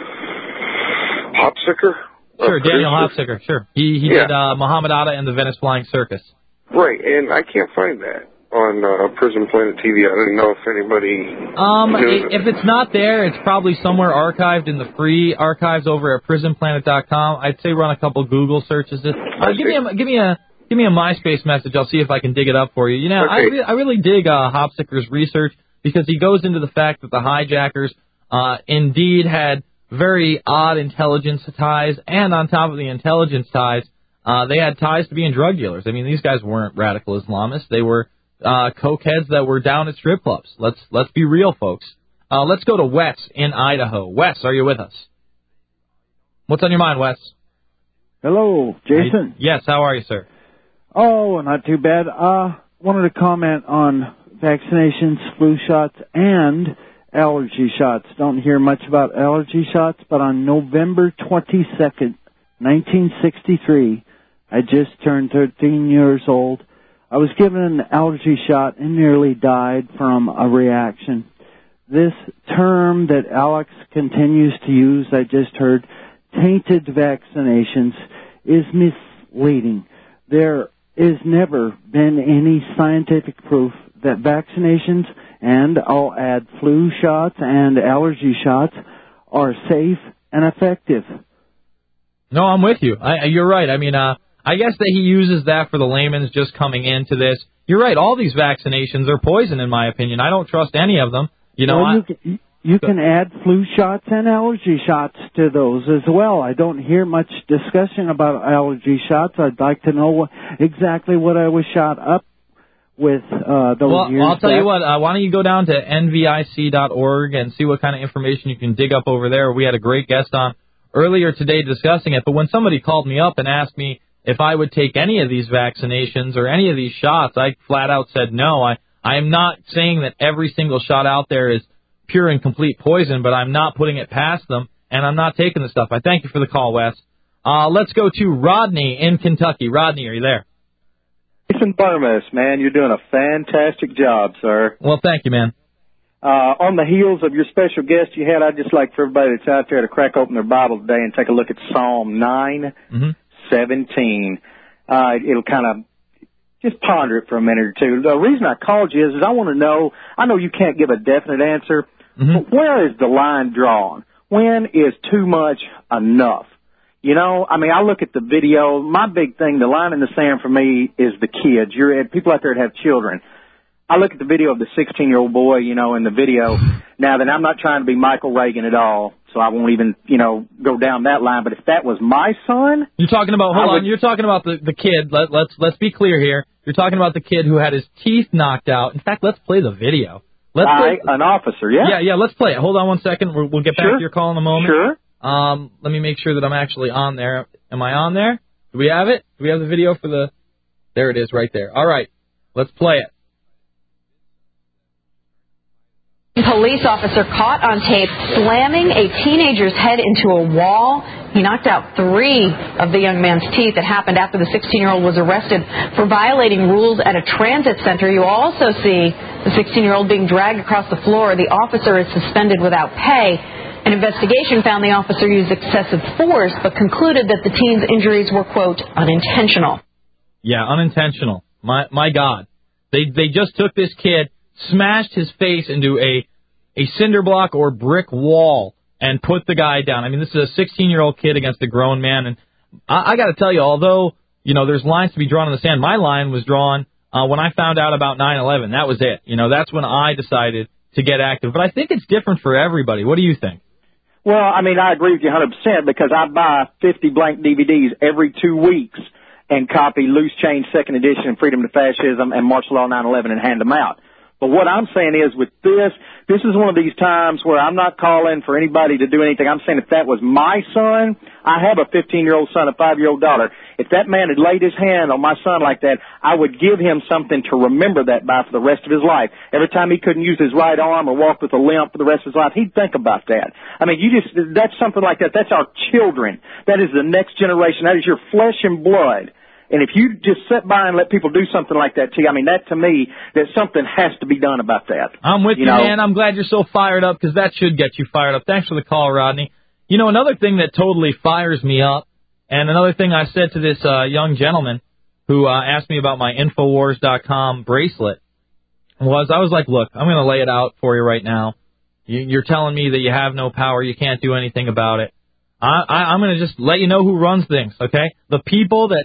Hopsicker. Sure, uh, Daniel producer. Hopsicker, sure. He he Yeah. did uh, Muhammad Atta and the Venice Flying Circus. Right, and I can't find that on uh, Prison Planet T V. I didn't know if anybody Um, knew i- if it's not there, it's probably somewhere archived in the free archives over at prison planet dot com. I'd say run a couple Google searches. Uh, give me a give me a give me a MySpace message. I'll see if I can dig it up for you. You know, I Okay. re- I really dig uh, Hopsicker's research because he goes into the fact that the hijackers uh, indeed had very odd intelligence ties, and on top of the intelligence ties, uh, they had ties to being drug dealers. I mean, these guys weren't radical Islamists; they were uh, cokeheads that were down at strip clubs. Let's let's be real, folks. Uh, let's go to Wes in Idaho. Wes, are you with us? What's on your mind, Wes? Hello, Jason. Hey, yes, how are you, sir? Oh, not too bad. Uh, wanted to comment on vaccinations, flu shots, and allergy shots. Don't hear much about allergy shots, but on November twenty-second, nineteen sixty-three, I just turned thirteen years old. I was given an allergy shot and nearly died from a reaction. This term that Alex continues to use, I just heard, tainted vaccinations, is misleading. There has never been any scientific proof that vaccinations, and I'll add flu shots and allergy shots, are safe and effective. No, I'm with you. I, you're right. I mean, uh, I guess that he uses that for the layman's just coming into this. You're right. All these vaccinations are poison, in my opinion. I don't trust any of them. You know, well, I, you, can, you can add flu shots and allergy shots to those as well. I don't hear much discussion about allergy shots. I'd like to know what, exactly what I was shot up with uh, those well, years I'll tell back. you what. Uh, why don't you go down to N V I C dot org and see what kind of information you can dig up over there. We had a great guest on earlier today discussing it. But when somebody called me up and asked me if I would take any of these vaccinations or any of these shots, I flat out said no. I I am not saying that every single shot out there is pure and complete poison, but I'm not putting it past them, and I'm not taking the stuff. I thank you for the call, Wes. Uh, let's go to Rodney in Kentucky. Rodney, are you there? Jason Barmas, man, you're doing a fantastic job, sir. Well, thank you, man. Uh, on the heels of your special guest you had, I'd just like for everybody that's out there to crack open their Bible today and take a look at Psalm nine seventeen. Uh, it'll kind of just ponder it for a minute or two. The reason I called you is, is I want to know, I know you can't give a definite answer, but where is the line drawn? When is too much enough? You know, I mean, I look at the video. My big thing, the line in the sand for me is the kids. You're people out there that have children. I look at the video of the sixteen-year-old boy, you know, in the video. Now, then I'm not trying to be Michael Reagan at all, so I won't even, you know, go down that line. But if that was my son, You're talking about, hold I on, would- you're talking about the, the kid. Let, let's let's be clear here. You're talking about the kid who had his teeth knocked out. In fact, let's play the video. Let's I, play, an officer, yeah. Yeah, yeah, let's play it. Hold on one second. We'll, we'll get back Sure. to your call in a moment. Sure. Um, let me make sure that I'm actually on there. Am I on there? Do we have it? Do we have the video for the... There it is right there. All right. Let's play it. Police officer caught on tape slamming a teenager's head into a wall. He knocked out three of the young man's teeth. It happened after the sixteen-year-old was arrested for violating rules at a transit center. You also see the sixteen-year-old being dragged across the floor. The officer is suspended without pay. An investigation found the officer used excessive force, but concluded that the teen's injuries were, quote, unintentional. Yeah, unintentional. My my God. They they just took this kid, smashed his face into a a cinder block or brick wall, and put the guy down. I mean, this is a sixteen-year-old kid against a grown man, and I, I got to tell you, although you know there's lines to be drawn in the sand, my line was drawn uh, when I found out about nine eleven. That was it. You know, that's when I decided to get active. But I think it's different for everybody. What do you think? Well, I mean, I agree with you one hundred percent because I buy fifty blank D V Ds every two weeks and copy Loose Change Second Edition, Freedom to Fascism, and Martial Law nine eleven and hand them out. But what I'm saying is with this, this is one of these times where I'm not calling for anybody to do anything. I'm saying if that was my son, I have a fifteen-year-old son, a five-year-old daughter. If that man had laid his hand on my son like that, I would give him something to remember that by for the rest of his life. Every time he couldn't use his right arm or walk with a limp for the rest of his life, he'd think about that. I mean, you just, that's something like that. That's our children. That is the next generation. That is your flesh and blood. And if you just sit by and let people do something like that to you, I mean, that to me, that something has to be done about that. I'm with you, you know? man. I'm glad you're so fired up because that should get you fired up. Thanks for the call, Rodney. You know, another thing that totally fires me up, and another thing I said to this uh, young gentleman who uh, asked me about my Infowars dot com bracelet was, I was like, look, I'm going to lay it out for you right now. You, you're telling me that you have no power, you can't do anything about it. I, I, I'm going to just let you know who runs things, okay? The people that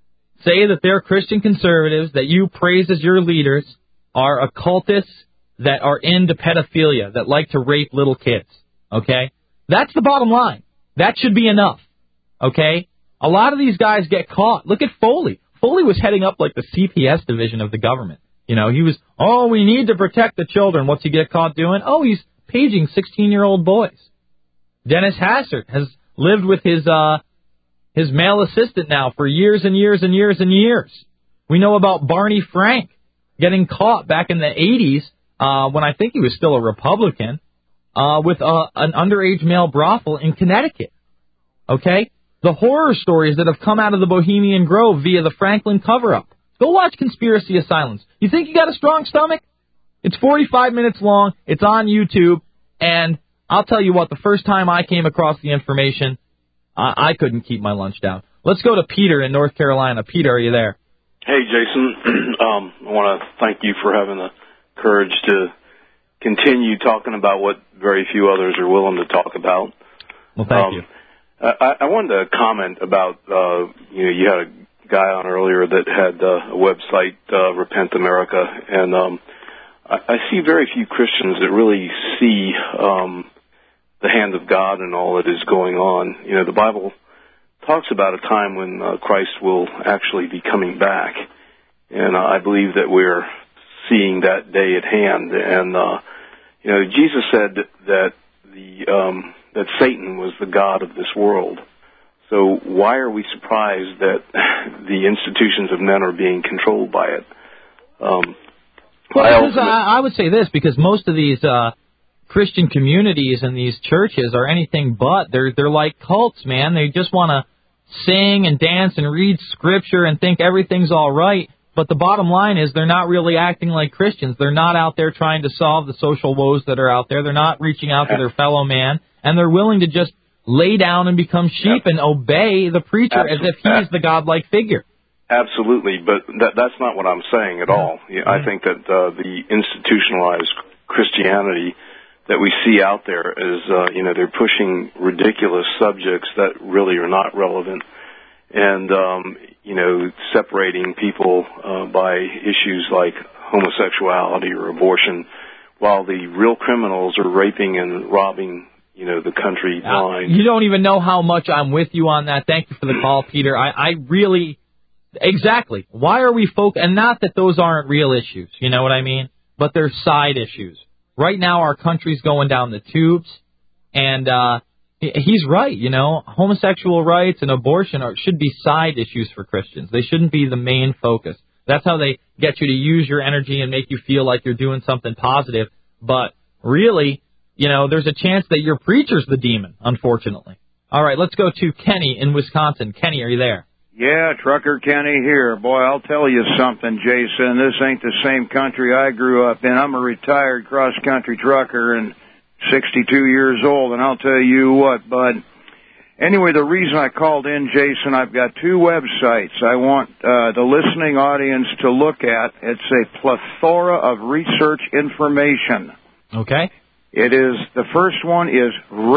say that they're Christian conservatives, that you praise as your leaders, are occultists that are into pedophilia, that like to rape little kids, okay? That's the bottom line. That should be enough, okay? A lot of these guys get caught. Look at Foley. Foley was heading up like the C P S division of the government. You know, he was, oh, we need to protect the children. What's he get caught doing? Oh, he's paging sixteen-year-old boys. Dennis Hassert has lived with his, uh, his male assistant now for years and years and years and years. We know about Barney Frank getting caught back in the eighties, uh, when I think he was still a Republican, uh, with uh, an underage male brothel in Connecticut. Okay? The horror stories that have come out of the Bohemian Grove via the Franklin cover-up. Go watch Conspiracy of Silence. You think you got a strong stomach? It's forty-five minutes long. It's on YouTube. And I'll tell you what, the first time I came across the information, I, I couldn't keep my lunch down. Let's go to Peter in North Carolina. Peter, are you there? Hey, Jason. um, I want to thank you for having the courage to continue talking about what very few others are willing to talk about. Well, thank um, you. I, I wanted to comment about, uh, you know, you had a guy on earlier that had uh, a website, uh, Repent America, and um, I, I see very few Christians that really see um, the hand of God and all that is going on. You know, the Bible talks about a time when uh, Christ will actually be coming back, and uh, I believe that we're seeing that day at hand. And uh, you know, Jesus said that the um, that Satan was the god of this world. So why are we surprised that the institutions of men are being controlled by it? Um, well, I, ultimate... I, I would say this, because most of these uh, Christian communities and these churches are anything but. They're they're like cults, man. They just want to sing and dance and read scripture and think everything's all right. But the bottom line is they're not really acting like Christians. They're not out there trying to solve the social woes that are out there. They're not reaching out to their fellow man. And they're willing to just lay down and become sheep and obey the preacher Absolutely. as if he's the godlike figure. Absolutely, but that, that's not what I'm saying at all. Yeah, I think that uh, the institutionalized Christianity that we see out there is, uh, you know, they're pushing ridiculous subjects that really are not relevant, and, um, you know, separating people uh, by issues like homosexuality or abortion, while the real criminals are raping and robbing, you know, the country blind. Uh, you don't even know how much I'm with you on that. Thank you for the call, Peter. I, I really, exactly. Why are we folk? And not that those aren't real issues, you know what I mean? But they're side issues. Right now, our country's going down the tubes, and uh, he's right. You know, homosexual rights and abortion are, should be side issues for Christians. They shouldn't be the main focus. That's how they get you to use your energy and make you feel like you're doing something positive. But really, you know, there's a chance that your preacher's the demon, unfortunately. All right, let's go to Kenny in Wisconsin. Kenny, are you there? Yeah, Trucker Kenny here. Boy, I'll tell you something, Jason. This ain't the same country I grew up in. I'm a retired cross-country trucker and sixty-two years old, and I'll tell you what, bud. Anyway, the reason I called in, Jason, I've got two websites I want uh, the listening audience to look at. It's a plethora of research information. Okay. It is, the first one is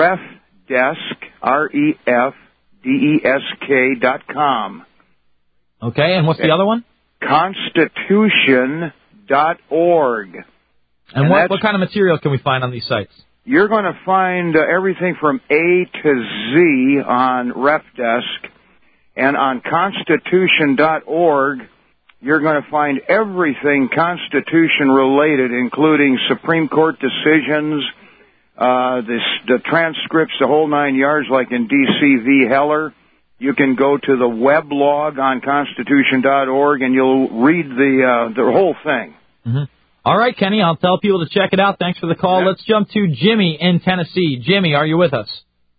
RefDesk, R E F D E S K dot com. Okay, and what's the other one? Constitution dot org. And, And what, that's- what kind of material can we find on these sites? You're going to find uh, everything from A to Z on RefDesk, and on Constitution dot org, you're going to find everything Constitution related, including Supreme Court decisions, uh, this, the transcripts, the whole nine yards, like in D C v. Heller. You can go to the weblog on Constitution dot org, and you'll read the uh, the whole thing. Mm-hmm. All right, Kenny, I'll tell people to check it out. Thanks for the call. Let's jump to Jimmy in Tennessee. Jimmy, are you with us?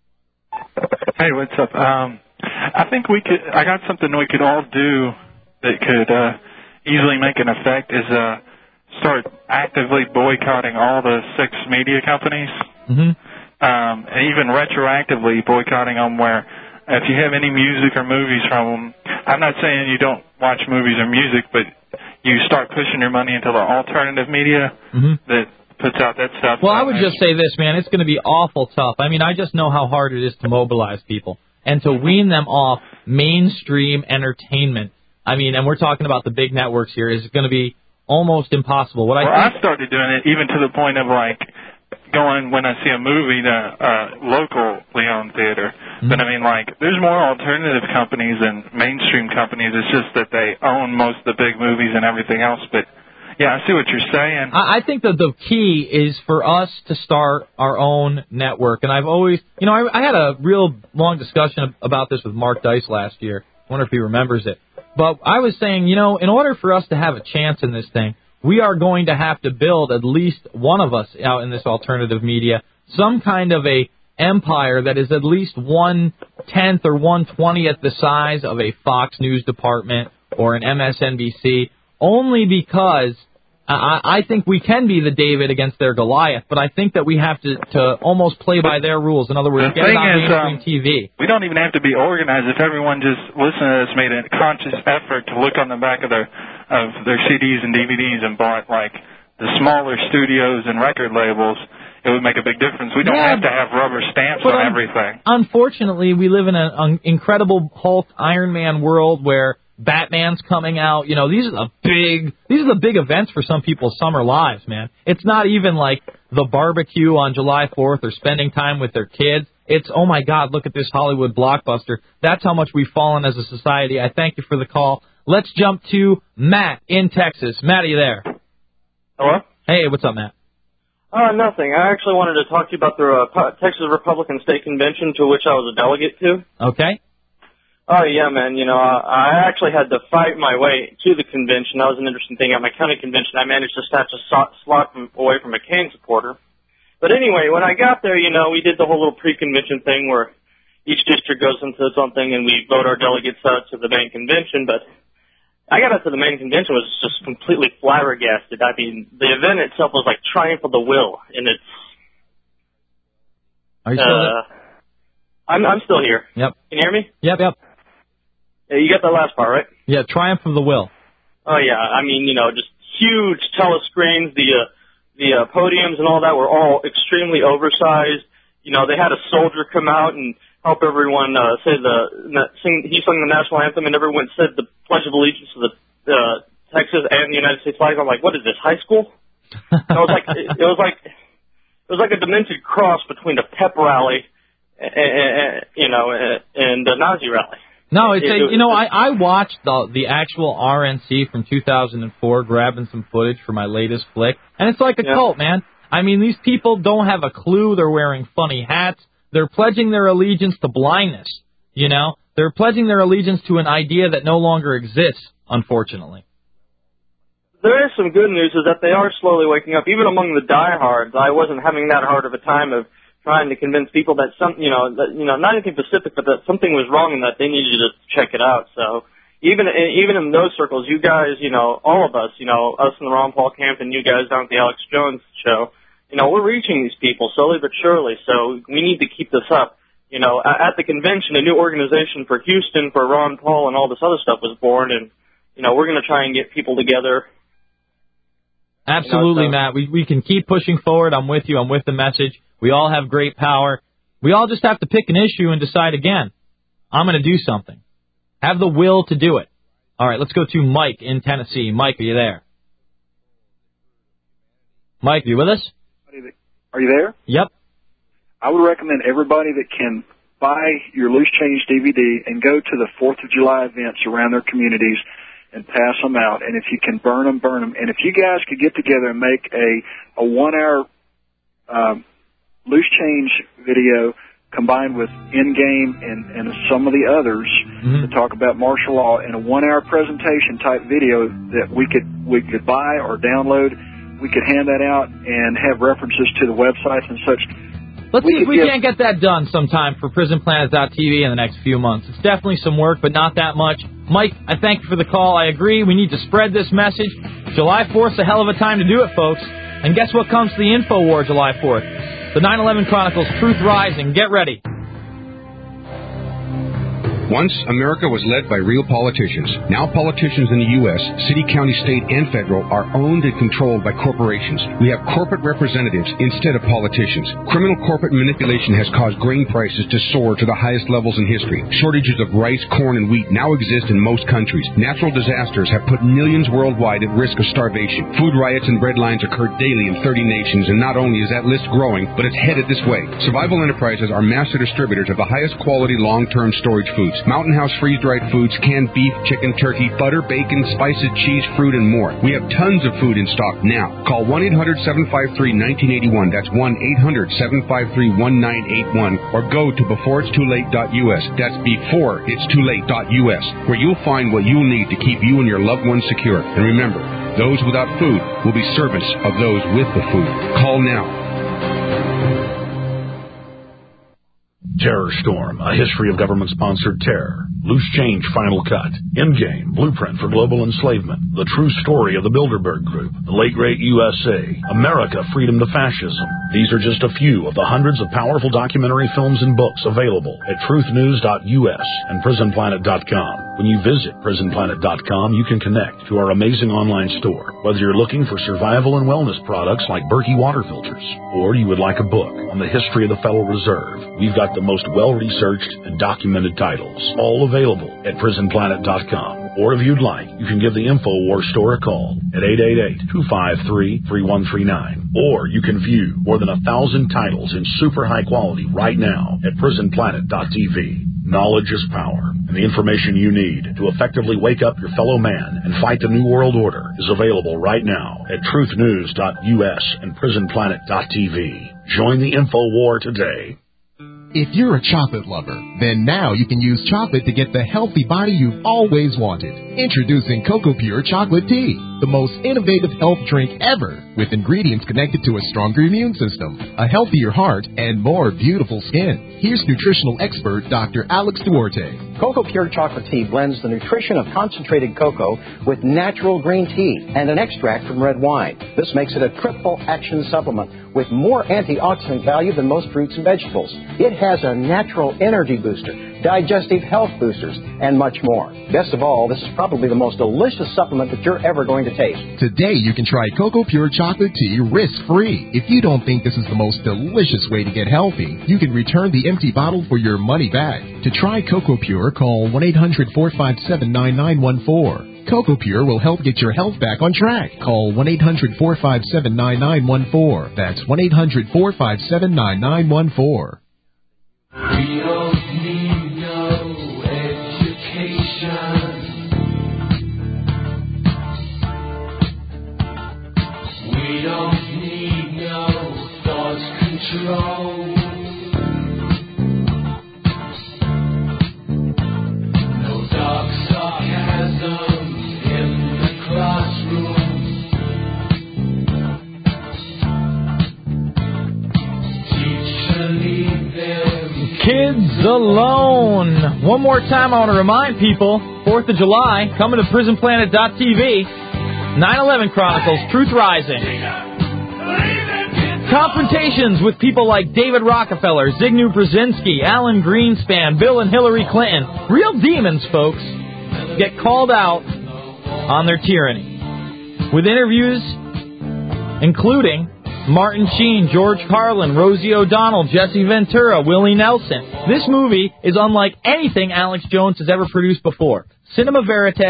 Hey, what's up? Um, I think we could. I got something we could all do that could uh, easily make an effect. Is uh, start actively boycotting all the six media companies, mm-hmm. um, and even retroactively boycotting them. Where if you have any music or movies from them, I'm not saying you don't watch movies or music, but you start pushing your money into the alternative media mm-hmm. that puts out that stuff. Well, I would just say this, man. It's going to be awful tough. I mean, I just know how hard it is to mobilize people and to wean them off mainstream entertainment. I mean, and we're talking about the big networks here, is going to be almost impossible. What well, I think, I started doing it even to the point of, like, going when I see a movie to uh, locally owned theater. Mm-hmm. But, I mean, like, there's more alternative companies than mainstream companies. It's just that they own most of the big movies and everything else. But, yeah, I see what you're saying. I, I think that the key is for us to start our own network. And I've always, you know, I, I had a real long discussion about this with Mark Dice last year. I wonder if he remembers it. But I was saying, you know, in order for us to have a chance in this thing, we are going to have to build, at least one of us out in this alternative media, some kind of a empire that is at least one-tenth or one-twentieth the size of a Fox News department or an M S N B C, only because I, I think we can be the David against their Goliath, but I think that we have to, to almost play by their rules. In other words, The get it thing on is, mainstream um, T V. We don't even have to be organized. If everyone just listened to this, made a conscious effort to look on the back of their of their C Ds and D V Ds and bought, like, the smaller studios and record labels, it would make a big difference. We don't Yeah, have to have rubber stamps but on un- everything. Unfortunately, we live in an un- incredible Hulk Iron Man world where Batman's coming out. You know, these are the big these are the big events for some people's summer lives, man. It's not even like the barbecue on July fourth or spending time with their kids. It's, oh my God, look at this Hollywood blockbuster. That's how much we've fallen as a society. I thank you for the call. Let's jump to Matt in Texas. Matt, are you there? Hello? Hey, what's up, Matt? Uh, nothing. I actually wanted to talk to you about the uh, Texas Republican State Convention to which I was a delegate to. Okay. Oh, yeah, man. You know, uh, I actually had to fight my way to the convention. That was an interesting thing. At my county convention, I managed to snatch a so- slot from, away from a McCain supporter. But anyway, when I got there, you know, we did the whole little pre-convention thing where each district goes into its own thing and we vote our delegates out to the main convention. But I got out to the main convention, was just completely flabbergasted. I mean, the event itself was like Triumph of the Will in its... Are you still uh, I'm, I'm still here. Yep. Can you hear me? Yep, yep. Yeah, you got that last part, right? Yeah, Triumph of the Will. Oh, yeah. I mean, you know, just huge telescreens. The uh, the uh, podiums and all that were all extremely oversized. You know, they had a soldier come out and help everyone uh, say the sing. He sung the national anthem, and everyone said the Pledge of Allegiance to the uh, Texas and the United States flag. I'm like, what is this, high school? And it was like it, it was like it was like a demented cross between a pep rally, and, and, you know, and a Nazi rally. No, it's It- a, it- you know, I, I watched the the actual R N C from two thousand four, grabbing some footage for my latest flick, and it's like a Yeah. cult, man. I mean, these people don't have a clue. They're wearing funny hats. They're pledging their allegiance to blindness, you know? They're pledging their allegiance to an idea that no longer exists, unfortunately. There is some good news, is that they are slowly waking up. Even among the diehards, I wasn't having that hard of a time of trying to convince people that some, you know, that, you know, not anything specific, but that something was wrong and that they needed to check it out. So even even in those circles, you guys, you know, all of us, you know, us in the Ron Paul camp and you guys down at the Alex Jones show, you know, we're reaching these people slowly but surely. So we need to keep this up. You know, at the convention, a new organization for Houston, for Ron Paul, and all this other stuff was born, and you know, we're going to try and get people together. Absolutely, You know, so- Matt. We we can keep pushing forward. I'm with you. I'm with the message. We all have great power. We all just have to pick an issue and decide again. I'm going to do something. Have the will to do it. All right, let's go to Mike in Tennessee. Mike, are you there? Mike, are you with us? Are you there? Yep. I would recommend everybody that can buy your Loose Change D V D and go to the fourth of July events around their communities and pass them out. And if you can burn them, burn them. And if you guys could get together and make a, a one-hour um, Loose Change video combined with In-Game and, and some of the others mm-hmm. to talk about martial law in a one-hour presentation type video that we could we could buy or download, we could hand that out and have references to the websites and such. Let's we see if we give... can't get that done sometime for Prison Planet dot T V in the next few months. It's definitely some work, but not that much. Mike, I thank you for the call. I agree. We need to spread this message. July fourth is a hell of a time to do it, folks. And guess what comes to the Info War July fourth? The nine eleven Chronicles, Truth Rising. Get ready. Once, America was led by real politicians. Now politicians in the U S, city, county, state, and federal are owned and controlled by corporations. We have corporate representatives instead of politicians. Criminal corporate manipulation has caused grain prices to soar to the highest levels in history. Shortages of rice, corn, and wheat now exist in most countries. Natural disasters have put millions worldwide at risk of starvation. Food riots and breadlines occur daily in thirty nations, and not only is that list growing, but it's headed this way. Survival Enterprises are master distributors of the highest quality long-term storage foods. Mountain House freeze-dried foods, canned beef, chicken, turkey, butter, bacon, spices, cheese, fruit, and more. We have tons of food in stock now. Call one eight hundred seven five three one nine eight one. That's one eight hundred seven five three one nine eight one. Or go to before it's too late dot U S. That's before it's too late dot U S, where you'll find what you'll need to keep you and your loved ones secure. And remember, those without food will be servants of those with the food. Call now. Terror Storm, a history of government-sponsored terror. Loose Change Final Cut. In-Game, Blueprint for Global Enslavement. The True Story of the Bilderberg Group. The Late Great U S A. America, Freedom to Fascism. These are just a few of the hundreds of powerful documentary films and books available at truth news dot U S and prison planet dot com. When you visit prison planet dot com, you can connect to our amazing online store. Whether you're looking for survival and wellness products like Berkey water filters, or you would like a book on the history of the Federal Reserve, we've got the most well-researched and documented titles, all available at prison planet dot com. Or if you'd like, you can give the InfoWars store a call at eight eight eight, two five three, three one three nine. Or you can view more than a thousand titles in super high quality right now at prison planet dot T V. Knowledge is power, and the information you need to effectively wake up your fellow man and fight the New World Order is available right now at truth news dot U S and prison planet dot T V. Join the Info War today. If you're a chocolate lover, then now you can use chocolate to get the healthy body you've always wanted. Introducing Cocoa Pure Chocolate Tea, the most innovative health drink ever, with ingredients connected to a stronger immune system, a healthier heart, and more beautiful skin. Here's nutritional expert Doctor Alex Duarte. Cocoa Pure Chocolate Tea blends the nutrition of concentrated cocoa with natural green tea and an extract from red wine. This makes it a triple action supplement with more antioxidant value than most fruits and vegetables. It has a natural energy booster, digestive health boosters, and much more. Best of all, this is probably the most delicious supplement that you're ever going to taste. Today you can try Cocoa Pure Chocolate Tea risk-free. If you don't think this is the most delicious way to get healthy, you can return the empty bottle for your money back. To try Cocoa Pure, call one eight hundred four five seven nine nine one four. Cocoa Pure will help get your health back on track. Call one eight hundred four five seven nine nine one four. That's one eight hundred four five seven nine nine one four. We don't need no education. We don't need no thought control. No dark sarcasm in the classroom. Teacher, leave them. Kids alone. One more time, I want to remind people, fourth of July, coming to prison planet dot T V, nine eleven Chronicles, Truth Rising. Confrontations with people like David Rockefeller, Zygmunt Brzezinski, Alan Greenspan, Bill and Hillary Clinton. Real demons, folks, get called out on their tyranny. With interviews including Martin Sheen, George Carlin, Rosie O'Donnell, Jesse Ventura, Willie Nelson. This movie is unlike anything Alex Jones has ever produced before. Cinema Verite,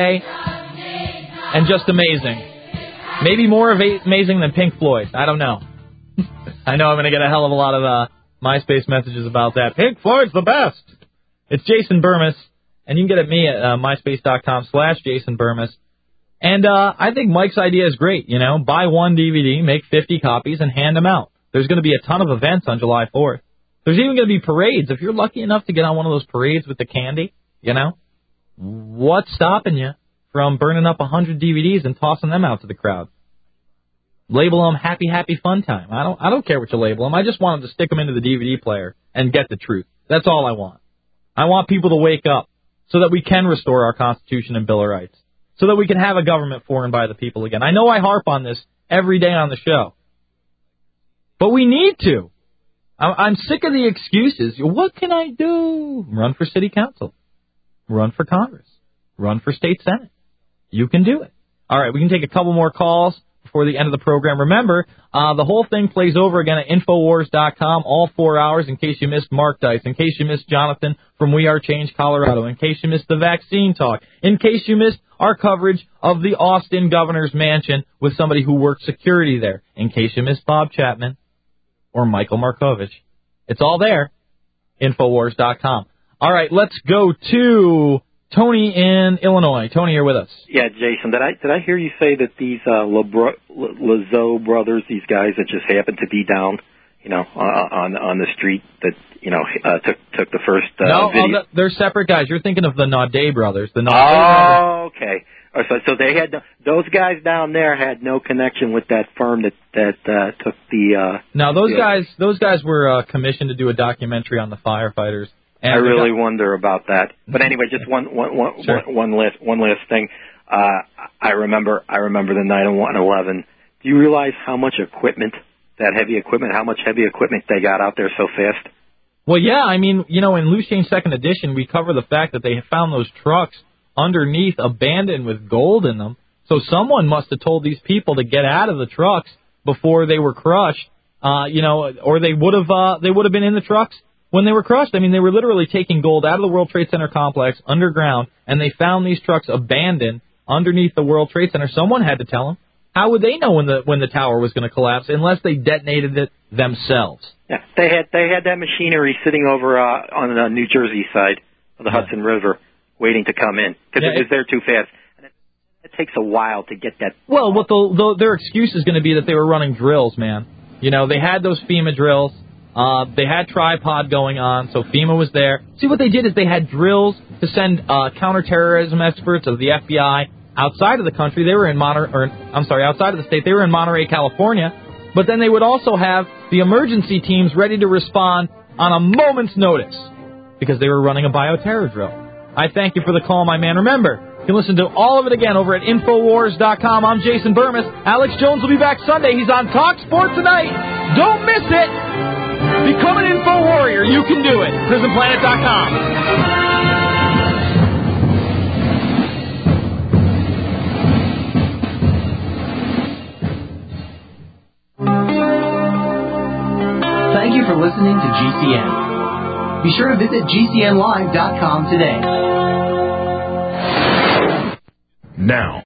and just amazing. Maybe more of a- amazing than Pink Floyd. I don't know. I know I'm going to get a hell of a lot of uh, MySpace messages about that. Pink Floyd's the best. It's Jason Burmis, and you can get at me at uh, myspace.com slash Jason Burmis. And uh, I think Mike's idea is great, you know. Buy one D V D, make fifty copies, and hand them out. There's going to be a ton of events on July fourth. There's even going to be parades. If you're lucky enough to get on one of those parades with the candy, you know, what's stopping you from burning up one hundred D V Ds and tossing them out to the crowd? Label them Happy Happy Fun Time. I don't I don't care what you label them. I just want them to stick them into the D V D player and get the truth. That's all I want. I want people to wake up so that we can restore our Constitution and Bill of Rights, so that we can have a government for and by the people again. I know I harp on this every day on the show, but we need to. I'm sick of the excuses. What can I do? Run for city council. Run for Congress. Run for state senate. You can do it. All right, we can take a couple more calls before the end of the program. Remember, uh, the whole thing plays over again at Infowars dot com, all four hours, in case you missed Mark Dice, in case you missed Jonathan from We Are Change, Colorado, in case you missed the vaccine talk, in case you missed our coverage of the Austin governor's mansion with somebody who worked security there, in case you missed Bob Chapman or Michael Markovich. It's all there, Infowars dot com. All right, let's go to Tony in Illinois. Tony, you're with us. Yeah, Jason, did I did I hear you say that these uh, Lebro- Lazo brothers, these guys that just happened to be down, you know, uh, on on the street, that you know uh, took took the first uh, no, video? No, they're separate guys. You're thinking of the Naudet brothers. The Naudet oh, brothers. okay. Oh, so so they had no, those guys down there had no connection with that firm that that uh, took the. Uh, now those the, guys those guys were uh, commissioned to do a documentary on the firefighters. And I really wonder about that. But anyway, just one, one, one, sure. one, one last, one last thing. Uh, I remember, I remember the night of one eleven. Do you realize how much equipment, that heavy equipment, how much heavy equipment they got out there so fast? Well, yeah, I mean, you know, in Loose Change Second Edition, we cover the fact that they found those trucks underneath, abandoned with gold in them. So someone must have told these people to get out of the trucks before they were crushed, uh, you know, or they would have, uh, they would have been in the trucks when they were crushed. I mean, they were literally taking gold out of the World Trade Center complex underground, and they found these trucks abandoned underneath the World Trade Center. Someone had to tell them. How would they know when the when the tower was going to collapse unless they detonated it themselves? Yeah, they had they had that machinery sitting over uh, on the New Jersey side of the yeah. Hudson River, waiting to come in because yeah, it was there too fast. And it, it takes a while to get that. Well, what the, the, their excuse is going to be that they were running drills, man. You know, they had those FEMA drills. Uh, they had tripod going on, so FEMA was there. See, what they did is they had drills to send uh, counterterrorism experts of the F B I outside of the country. They were in Monterey, or I'm sorry, outside of the state. They were in Monterey, California. But then they would also have the emergency teams ready to respond on a moment's notice because they were running a bioterror drill. I thank you for the call, my man. Remember, you can listen to all of it again over at Infowars dot com. I'm Jason Burmis. Alex Jones will be back Sunday. He's on Talk Sport tonight. Don't miss it. Become an Info Warrior. You can do it. Prison Planet dot com. Thank you for listening to G C N. Be sure to visit G C N live dot com today. Now,